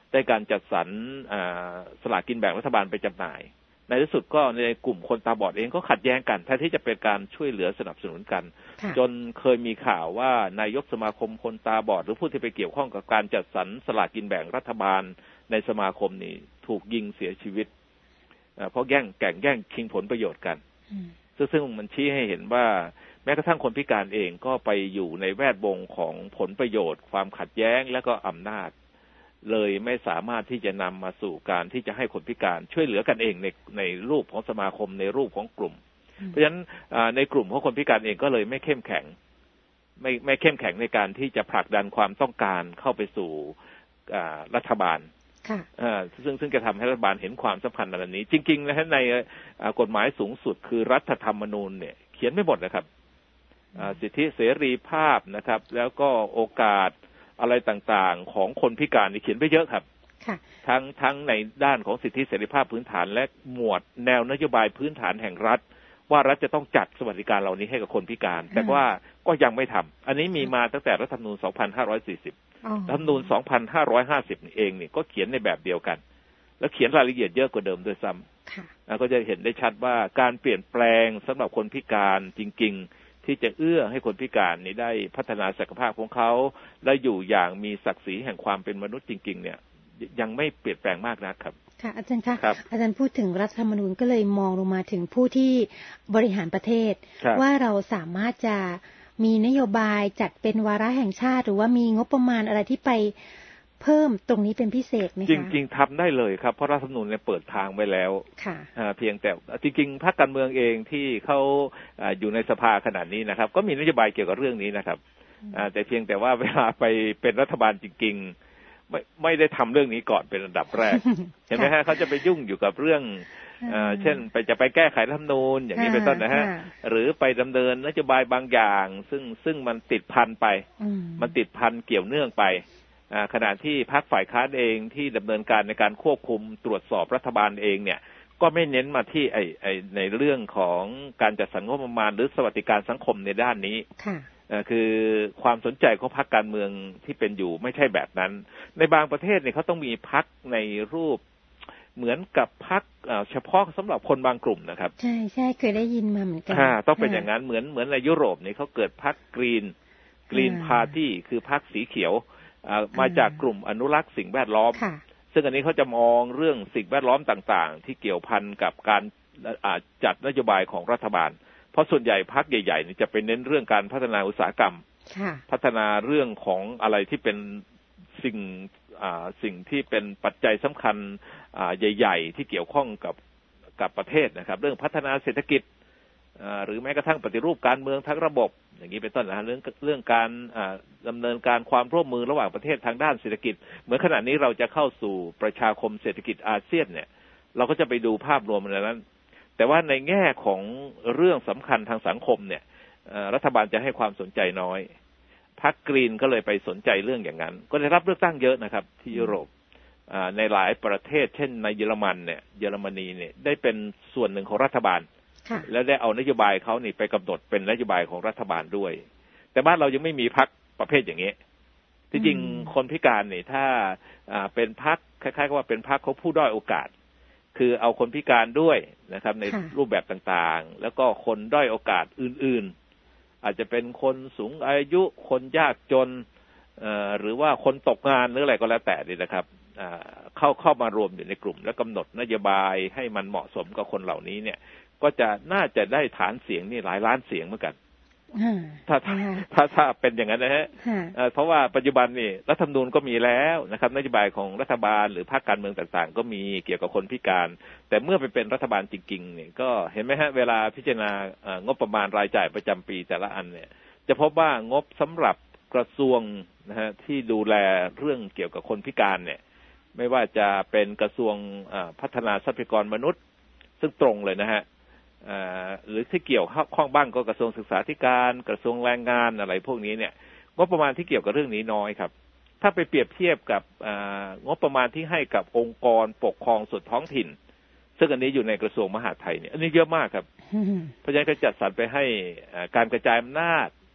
ได้การจัดสรรสลากกินแบ่งรัฐบาลไปจำหน่ายในที่สุดก็ในกลุ่มคนตาบอดเองก็ขัดแย้งกันแทนที่จะเป็นการช่วยเหลือสนับสนุนกันจนเคยมีข่าวว่านายกสมาคมคนตาบอดหรือผู้ที่ไปเกี่ยวข้องกับการจัดสรรสลากกินแบ่งรัฐบาลในสมาคมนี้ถูกยิงเสียชีวิตเพราะแย่งแข่งแย่งชิงผลประโยชน์กันซึ่งมันชี้ให้เห็นว่าแม้กระทั่งคนพิการเองก็ไปอยู่ในแวดวงของผลประโยชน์ความขัดแย้งและก็อำนาจเลยไม่สามารถที่จะนำมาสู่การที่จะให้คนพิการช่วยเหลือกันเองในในรูปของสมาคมในรูปของกลุ่มเพราะฉะนั้นในกลุ่มของคนพิการเองก็เลยไม่เข้มแข็งไม่ไม่เข้มแข็งในการที่จะผลักดันความต้องการเข้าไปสู่รัฐบาลซึ่งซึ่งจะทำให้รัฐบาลเห็นความสำคัญในนี้จริงๆนะฮะในกฎหมายสูงสุดคือรัฐธรรมนูญเนี่ยเขียนไม่หมดนะครับสิทธิเสรีภาพนะครับแล้วก็โอกาสอะไรต่างๆของคนพิการนี่เขียนไปเยอะครับทั้งทั้งในด้านของสิทธิเสรีภาพพื้นฐานและหมวดแนวนโยบายพื้นฐานแห่งรัฐว่ารัฐจะต้องจัดสวัสดิการเหล่านี้ให้กับคนพิการแต่ว่าก็ยังไม่ทำอันนี้มีมาตั้งแต่รัฐธรรมนูญสองพันห้าร้อยสี่สิบรัฐธรรมนูญสองพันห้าร้อยห้าสิบนี่เองนี่ก็เขียนในแบบเดียวกันแล้วเขียนรายละเอียดเยอะกว่าเดิมด้วยซ้ำก็จะเห็นได้ชัดว่าการเปลี่ยนแปลงสำหรับคนพิการจริงๆที่จะเอื้อให้คนพิการนี้ได้พัฒนาศักยภาพของเขาและอยู่อย่างมีศักดิ์ศรีแห่งความเป็นมนุษย์จริงๆเนี่ยยังไม่เปลี่ยนแปลงมากนักครับค่ะอาจารย์คะอาจารย์พูดถึงรัฐธรรมนูญก็เลยมองลงมาถึงผู้ที่บริหารประเทศว่าเราสามารถจะมีนโยบายจัดเป็นวาระแห่งชาติหรือว่ามีงบประมาณอะไรที่ไปเพิ่มตรงนี้เป็นพิเศษไหมคะจริงๆทำได้เลยครับเพราะรัฐธรรมนูญเนี่ยเปิดทางไว้แล้วค่ะเพียงแต่จริงๆพรรคการเมืองเองที่เขาอยู่ในสภาขนาดนี้นะครับก็มีนโยบายเกี่ยวกับเรื่องนี้นะครับแต่เพียงแต่ว่าเวลาไปเป็นรัฐบาลจริงๆไม่ไม่ได้ทำเรื่องนี้ก่อนเป็นอันดับแรกเห็นไหมฮะเขาจะไปยุ่งอยู่กับเรื่องเช่นไปจะไปแก้ไขรัฐธรรมนูญอย่างนี้เป็นต้นนะฮะหรือไปดำเนินนโยบายบางอย่างซึ่งซึ่งมันติดพันไปมันติดพันเกี่ยวเนื่องไปขณะที่พรรคฝ่ายค้านเองที่ดำเนินการในการควบคุมตรวจสอบรัฐบาลเองเนี่ยก็ไม่เน้นมาที่ไอ้ไอ้ในเรื่องของการจัดสรรงบประมาณหรือสวัสดิการสังคมในด้านนี้คือความสนใจของพรรคการเมืองที่เป็นอยู่ไม่ใช่แบบนั้นในบางประเทศเนี่ยเขาต้องมีพรรคในรูปเหมือนกับพรรคเฉพาะสำหรับคนบางกลุ่มนะครับใช่ใช่เคยได้ยินมาเหมือนกันต้องเป็นอย่างนั้นเหมือนเหมือนในยุโรปเนี่ยเขาเกิดพรรคกรีนกรีนพาร์ตี้คือพรรคสีเขียวมาจากกลุ่มอนุรักษ์สิ่งแวดล้อมซึ่งอันนี้เขาจะมองเรื่องสิ่งแวดล้อมต่างๆที่เกี่ยวพันกับการจัดนโยบายของรัฐบาลเพราะส่วนใหญ่พรรคใหญ่ๆนี่จะเป็นเน้นเรื่องการพัฒนาอุตสาหกรรมพัฒนาเรื่องของอะไรที่เป็นสิ่งสิ่งที่เป็นปัจจัยสำคัญใหญ่ๆที่เกี่ยวข้องกับกับประเทศนะครับเรื่องพัฒนาเศรษฐกิจหรือแม้กระทั่งปฏิรูปการเมืองทั้งระบบอย่างนี้เป็นต้นนะเรื่องเรื่องการดำเนินการความร่วมมือระหว่างประเทศทางด้านเศรษฐกิจเหมือนขณะนี้เราจะเข้าสู่ประชาคมเศรษฐกิจอาเซียนเนี่ยเราก็จะไปดูภาพรวมในนั้นแต่ว่าในแง่ของเรื่องสำคัญทางสังคมเนี่ยรัฐบาลจะให้ความสนใจน้อยพรรคกรีนก็เลยไปสนใจเรื่องอย่างนั้นก็ได้รับเลือกตั้งเยอะนะครับที่ยุโรปในหลายประเทศเช่นในเยอรมันเนี่ยเยอรมนีเนี่ยได้เป็นส่วนหนึ่งของรัฐบาลแล้วได้เอานโยบายเขานี่ไปกำหนดเป็นนโยบายของรัฐบาลด้วยแต่บ้านเรายังไม่มีพรรคประเภทอย่างนี้ที่จริงคนพิการนี่ถ้าเป็นพรรคคล้ายๆกับว่าเป็นพรรคเขาผู้ด้อยโอกาสคือเอาคนพิการด้วยนะครับในรูปแบบต่างๆแล้วก็คนด้อยโอกาสอื่นๆอาจจะเป็นคนสูงอายุคนยากจนหรือว่าคนตกงานหรืออะไรก็แล้วแต่นี่นะครับเข้าเข้ามารวมอยู่ในกลุ่มและกำหนดนโยบายให้มันเหมาะสมกับคนเหล่านี้เนี่ยก็จะน่าจะได้ฐานเสียงนี่หลายล้านเสียงเหมือนกันถ้าถ้าถ้าถ้าเป็นอย่างนั้นนะฮะเพราะว่าปัจจุบันนี่รัฐธรรมนูญก็มีแล้วนะครับนโยบายของรัฐบาลหรือพรรคการเมืองต่างๆก็มีเกี่ยวกับคนพิการแต่เมื่อไปเป็นรัฐบาลจริงๆเนี่ยก็เห็นไหมฮะเวลาพิจารณางบประมาณรายจ่ายประจำปีแต่ละอันเนี่ยจะพบว่างบสำหรับกระทรวงนะฮะที่ดูแลเรื่องเกี่ยวกับคนพิการเนี่ยไม่ว่าจะเป็นกระทรวงพัฒนาทรัพยากรมนุษย์ซึ่งตรงเลยนะฮะหรือที่เกี่ยวข้องบ้างก็กระทรวงศึกษาธิการกระทรวงแรงงานอะไรพวกนี้เนี่ยงบประมาณที่เกี่ยวกับเรื่องนี้น้อยครับถ้าไปเปรียบเทียบกับงบประมาณที่ให้กับองค์กรปกครองส่วนท้องถิ่นซึ่งอันนี้อยู่ในกระทรวงมหาดไทยเนี่ยอันนี้เยอะมากครับเพราะฉะนั้นก็จัดสรรไปให้การกระจายอำนาจ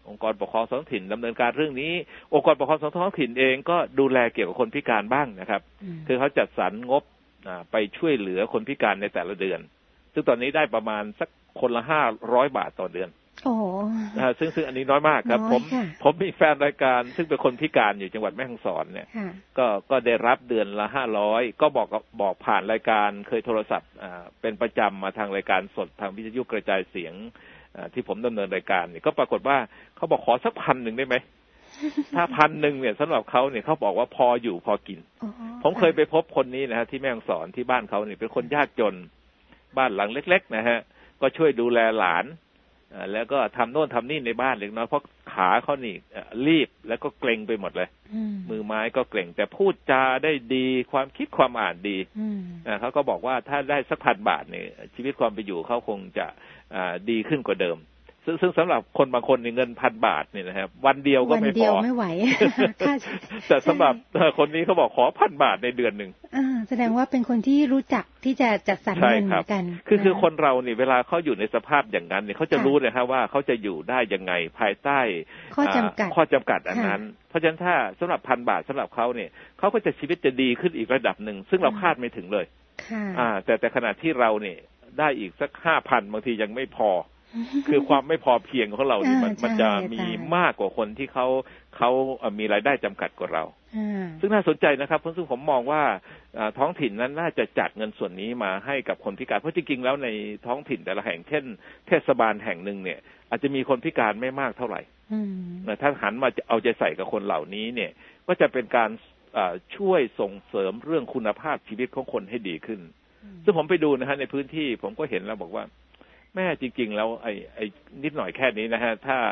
องค์กรปกครองท้องถิ่นดำเนินการเรื่องนี้องค์กรปกครองท้องถิ่นเองก็ดูแลเกี่ยวกับคนพิการบ้างนะครับคือเขาจัดสรรงบไปช่วยเหลือคนพิการในแต่ละเดือนซึ่งตอนนี้ได้ประมาณสักคนละห้าร้อยบาทต่อเดือนโอ้นะซึ่งซึ่งอันนี้น้อยมากครับผมผมมีแฟนรายการซึ่งเป็นคนพิการอยู่จังหวัดแม่ฮ่องสอนเนี่ยก็ก็ได้รับเดือนละห้าร้อยก็บอกบอกผ่านรายการเคยโทรศัพท์อ่าเป็นประจำมาทางรายการสดทางวิทยุกระจายเสียงที่ผมดำเนินรายการเนี่ยก็ปรากฏว่าเขาบอกขอสักพันหนึ่งได้ไหม ถ้าพันหนึ่งเนี่ยสำหรับเขาเนี่ยเขาบอกว่าพออยู่พอกิน ผมเคยไปพบคนนี้นะฮะที่แม่ฮ่องสอนที่บ้านเขาเนี่ยเป็นคนยากจนบ้านหลังเล็กๆนะฮะก็ช่วยดูแลหลานแล้วก็ทำโน่นทำนี่ในบ้านเล็กน้อยเพราะขาเขานี่รีบแล้วก็เกร็งไปหมดเลยมือไม้ก็เกร็งแต่พูดจาได้ดีความคิดความอ่านดีเขาก็บอกว่าถ้าได้สักพันบาทเนี่ยชีวิตความเป็นอยู่เขาคงจะดีขึ้นกว่าเดิมซึ่งซึ่งสำหรับคนบางคนในเงินพันบาทเนี่ยนะครับวันเดียวก็ไม่พอวันเดียวไม่ไหวแต่สำหรับคนนี้เขาบอกขอพันบาทในเดือนหนึ่งแสดงว่าเป็นคนที่รู้จักที่จะจัดสรรเงินเหมือนกันคือคือคนเราเนี่ยเวลาเขาอยู่ในสภาพอย่างนั้นเนี่ยเขาจะรู้เลยฮะว่าเขาจะอยู่ได้ยังไงภายใต้ข้อจำกัดข้อจำกัดอันนั้นเพราะฉะนั้นถ้าสำหรับพันบาทสำหรับเขาเนี่ยเขาก็จะชีวิตจะดีขึ้นอีกระดับหนึ่งซึ่งเราคาดไม่ถึงเลยอ่าแต่แต่ขณะที่เราเนี่ยได้อีกสักห้าพันบางทียังไม่พอคือความไม่พอเพียงของเราเนี่ยมันมันจะมีมากกว่าคนที่เขาเขามีรายได้จำกัดกว่าเราซึ่งน่าสนใจนะครับเพราะซึ่งผมมองว่าท้องถิ่นนั้นน่าจะจัดเงินส่วนนี้มาให้กับคนพิการเพราะจริงๆแล้วในท้องถิ่นแต่ละแห่งเช่นเทศบาลแห่งหนึ่งเนี่ยอาจจะมีคนพิการไม่มากเท่าไหร่ถ้าหันมาเอาใจใส่กับคนเหล่านี้เนี่ยก็จะเป็นการช่วยส่งเสริมเรื่องคุณภาพชีวิตของคนให้ดีขึ้นซึ่งผมไปดูนะฮะในพื้นที่ผมก็เห็นแล้วบอกว่าแม่จริงๆแล้วไอ้ไอ้นิดหน่อยแค่นี้นะฮะถ้า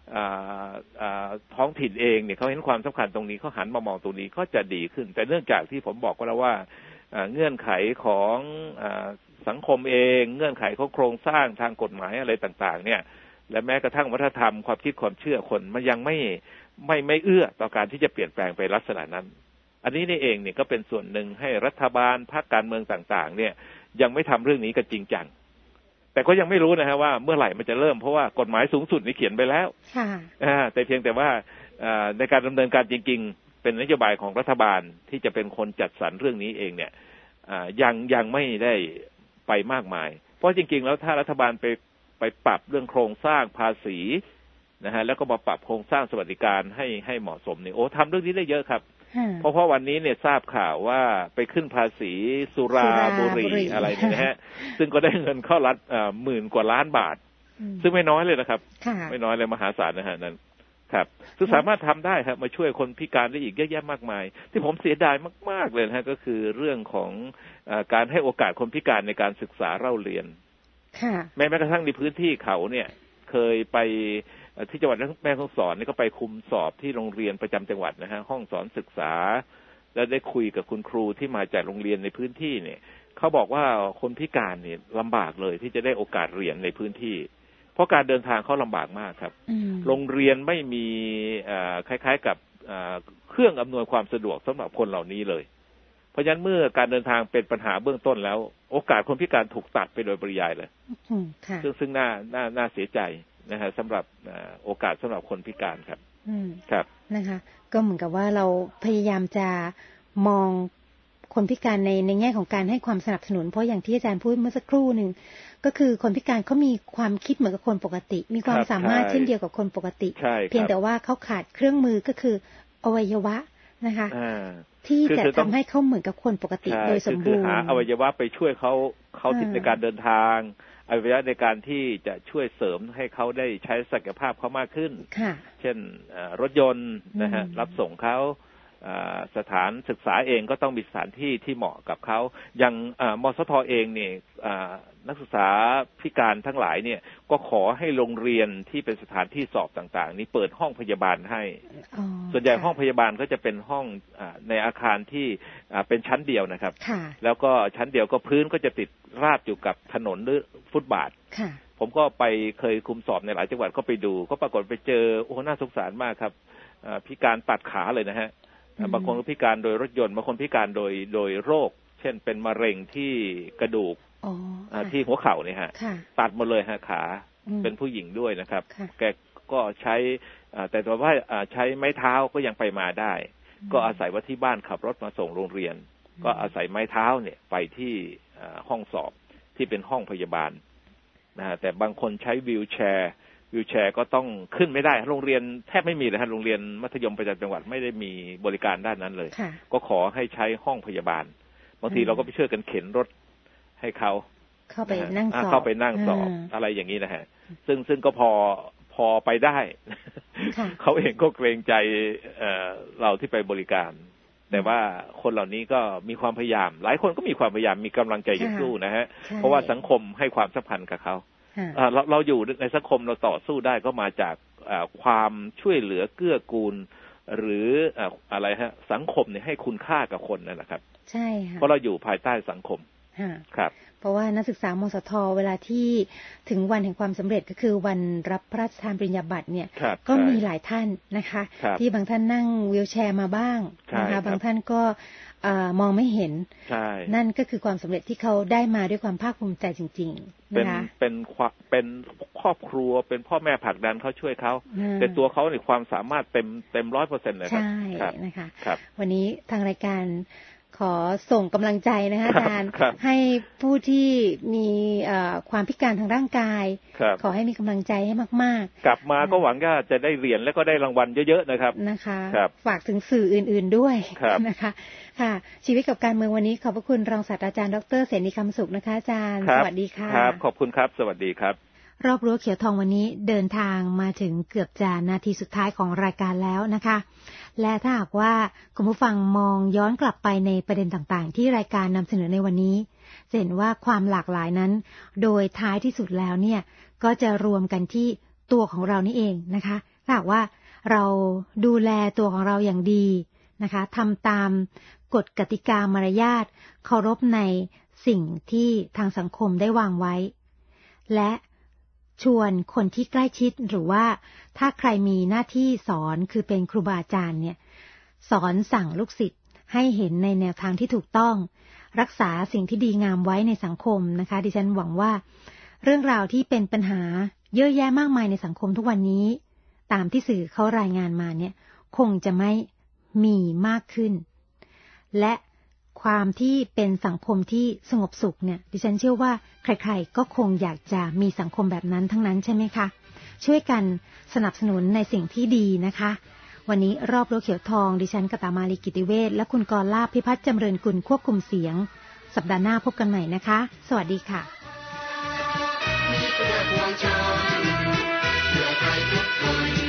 ท้องถิ่นเองเนี่ยเขาเห็นความสำคัญตรงนี้เขาหันมามองตรงนี้ก็จะดีขึ้นแต่เนื่องจากที่ผมบอกก็แล้วว่าเงื่อนไขของสังคมเองเงื่อนไขของโครงสร้างทางกฎหมายอะไรต่างๆเนี่ยและแม้กระทั่งวัฒนธรรมความคิดความเชื่อคนมันยังไม่ไม่ไม่เอื้อต่อการที่จะเปลี่ยนแปลงไปลักษณะนั้นอันนี้นี่เองเนี่ยก็เป็นส่วนหนึ่งให้รัฐบาลพรรคการเมืองต่างๆเนี่ยยังไม่ทำเรื่องนี้กันจริงจังแต่ก็ยังไม่รู้นะฮะว่าเมื่อไหร่มันจะเริ่มเพราะว่ากฎหมายสูงสุดนี่เขียนไปแล้วค่ะแต่เพียงแต่ว่าในการดำเนินการจริงๆเป็นนโยบายของรัฐบาลที่จะเป็นคนจัดสรรเรื่องนี้เองเนี่ยยังยังไม่ได้ไปมากมายเพราะจริงๆแล้วถ้ารัฐบาลไปไปปรับเรื่องโครงสร้างภาษีนะฮะแล้วก็มาปรับโครงสร้างสวัสดิการให้ให้เหมาะสมเนี่ยโอ้ทำเรื่องนี้ได้เยอะครับเพราะเพราะวันนี้เนี่ยทราบข่าวว่าไปขึ้นภาษีสุราบุหรี่อะไรเนี่ยนะฮะซึ่งก็ได้เงินเข้ารัฐหมื่นกว่าล้านบาทซึ่งไม่น้อยเลยนะครับไม่น้อยเลยมหาศาลนะฮะนั้นครับซึ่งสามารถทำได้ครับมาช่วยคนพิการได้อีกเยอะแยะมากมายที่ผมเสียดายมากๆเลยนะฮะก็คือเรื่องของการให้โอกาสคนพิการในการศึกษาเล่าเรียนแม้แม้กระทั่งในพื้นที่เขาเนี่ยเคยไปที่จังหวัดแม่ฮ่องสอนนี่ก็ไปคุมสอบที่โรงเรียนประจำจังหวัดนะฮะห้องสอนศึกษาแล้วได้คุยกับคุณครูที่มาจากโรงเรียนในพื้นที่เนี่ยเขาบอกว่าคนพิการเนี่ยลำบากเลยที่จะได้โอกาสเรียนในพื้นที่เพราะการเดินทางเขาลำบากมากครับโรงเรียนไม่มีคล้ายๆกับเครื่องอำนวยความสะดวกสำหรับคนเหล่านี้เลยเพราะฉะนั้นเมื่อการเดินทางเป็นปัญหาเบื้องต้นแล้วโอกาสคนพิการถูกตัดไปโดยปริยายเลยซึ่งซึ่งน่าน่าน่าเสียใจนะฮะสำหรับโอกาสสำหรับคนพิการครับครับนะคะก็เหมือนกับว่าเราพยายามจะมองคนพิการในในแง่ของการให้ความสนับสนุนเพราะอย่างที่อาจารย์พูดเมื่อสักครู่หนึ่งก็คือคนพิการเขามีความคิดเหมือนกับคนปกติมีความสามารถเช่นเดียวกับคนปกติเพียงแต่ว่าเขาขาดเครื่องมือก็คืออวัยวะนะคะที่จะทำให้เขาเหมือนกับคนปกติโดยสมบูรณ์คือหาอวัยวะไปช่วยเขาเขาในการเดินทางอวัยวะในการที่จะช่วยเสริมให้เขาได้ใช้ศักยภาพเขามากขึ้นเช่นรถยนต์นะฮะรับส่งเขาสถานศึกษาเองก็ต้องมีสถานที่ที่เหมาะกับเขาอย่างมสทเองเนี่ยนักศึกษาพิการทั้งหลายเนี่ยก็ขอให้โรงเรียนที่เป็นสถานที่สอบต่างๆนี้เปิดห้องพยาบาลให้ส่วนใหญ่ห้องพยาบาลก็จะเป็นห้องในอาคารที่เป็นชั้นเดียวนะครับแล้วก็ชั้นเดียวก็พื้นก็จะติดราบอยู่กับถนนหรือฟุตบาทผมก็ไปเคยคุมสอบในหลายจังหวัดก็ไปดูก็ปรากฏไปเจอโอ้น่าสงสารมากครับพิการตัดขาเลยนะฮะบางคนก็พิการโดยรถยนต์บางคนพิการโดยโดยโรคเช่นเป็นมะเร็งที่กระดูกที่หัวเข่าเนี่ยฮะตัดหมดเลยฮะขาเป็นผู้หญิงด้วยนะครับแกก็ใช้แต่ตัวว่าใช้ไม้เท้าก็ยังไปมาได้ก็อาศัยว่าที่บ้านขับรถมาส่งโรงเรียนก็อาศัยไม้เท้าเนี่ยไปที่ห้องสอบที่เป็นห้องพยาบาลนะฮะแต่บางคนใช้วีลแชร์วีลแชร์ก็ต้องขึ้นไม่ได้โรงเรียนแทบไม่มีเลยฮะโรงเรียนมัธยมประจำจังหวัดไม่ได้มีบริการด้านนั้นเลยก็ขอให้ใช้ห้องพยาบาลบางทีเราก็ไปช่วยกันเข็นรถให้เขาเข้าไปนั่งสอบเข้าไปนั่งสอบอะไรอย่างนี้นะฮะซึ่งซึ่งก็พอพอไปได้เขาเองก็เกรงใจเอ่อเราที่ไปบริการแต่ว่าคนเหล่านี้ก็มีความพยายามหลายคนก็มีความพยายามมีกำลังใจจะสู้นะฮะเพราะว่าสังคมให้ความสัมพันธ์กับเขาเราเราอยู่ในสังคมเราต่อสู้ได้ก็มาจากความช่วยเหลือเกื้อกูลหรืออะไรฮะสังคมเนี่ยให้คุณค่ากับคนนั่นแหละครับใช่ค่ะเพราะเราอยู่ภายใต้สังคมครับเพราะว่านักศึกษามสทเวลาที่ถึงวันแห่งความสำเร็จก็คือวันรับพระราชทานปริญญาบัตรเนี่ยก็มีหลายท่านนะคะที่บางท่านนั่งวีลแชร์มาบ้างนะคะบางท่านก็มองไม่เห็นนั่นก็คือความสำเร็จที่เขาได้มาด้วยความภาคภูมิใจจริงๆนะคะเป็นเป็นครอบครัวเป็นพ่อแม่ผลักดันเขาช่วยเขาแต่ตัวเขาในความสามารถเต็มเต็มร้อยเปอร์เซ็นต์เลยครับใช่นะคะวันนี้ทางรายการขอส่งกำลังใจนะคะอาจารย์ให้ผู้ที่มีความพิการทางร่างกายขอให้มีกำลังใจให้มากๆกลับมาก็หวังว่าจะได้เหรียญและก็ได้รางวัลเยอะๆนะครับนะคะฝากถึงสื่ออื่นๆด้วยนะคะค่ะชีวิตกับการเมืองวันนี้ขอบพระคุณรองศาสตราจารย์ดร.เสนีคำสุขนะคะอาจารย์สวัสดีค่ะครับขอบคุณครับสวัสดีครับรอบรั้วเขียวทองวันนี้เดินทางมาถึงเกือบจะนาทีสุดท้ายของรายการแล้วนะคะและถ้าหากว่าคุณผู้ฟังมองย้อนกลับไปในประเด็นต่างๆที่รายการนำเสนอในวันนี้จะเห็นว่าความหลากหลายนั้นโดยท้ายที่สุดแล้วเนี่ยก็จะรวมกันที่ตัวของเรานี่เองนะคะถ้าหากว่าเราดูแลตัวของเราอย่างดีนะคะทำตามกฎกติกามารยาทเคารพในสิ่งที่ทางสังคมได้วางไว้และชวนคนที่ใกล้ชิดหรือว่าถ้าใครมีหน้าที่สอนคือเป็นครูบาอาจารย์เนี่ยสอนสั่งลูกศิษย์ให้เห็นในแนวทางที่ถูกต้องรักษาสิ่งที่ดีงามไว้ในสังคมนะคะดิฉันหวังว่าเรื่องราวที่เป็นปัญหาเยอะแยะมากมายในสังคมทุกวันนี้ตามที่สื่อเขารายงานมาเนี่ยคงจะไม่มีมากขึ้นและความที่เป็นสังคมที่สงบสุขเนี่ยดิฉันเชื่อว่าใครๆก็คงอยากจะมีสังคมแบบนั้นทั้งนั้นใช่ไหมคะช่วยกันสนับสนุนในสิ่งที่ดีนะคะวันนี้รอบรั้วเขียวทองดิฉันกตมาลีกิติเวชและคุณกรลาภพิพัฒน์จำเริญกุลควบคุมเสียงสัปดาห์หน้าพบกันใหม่นะคะสวัสดีค่ะมีเพื่อปวงชนเพื่อใครทุกคน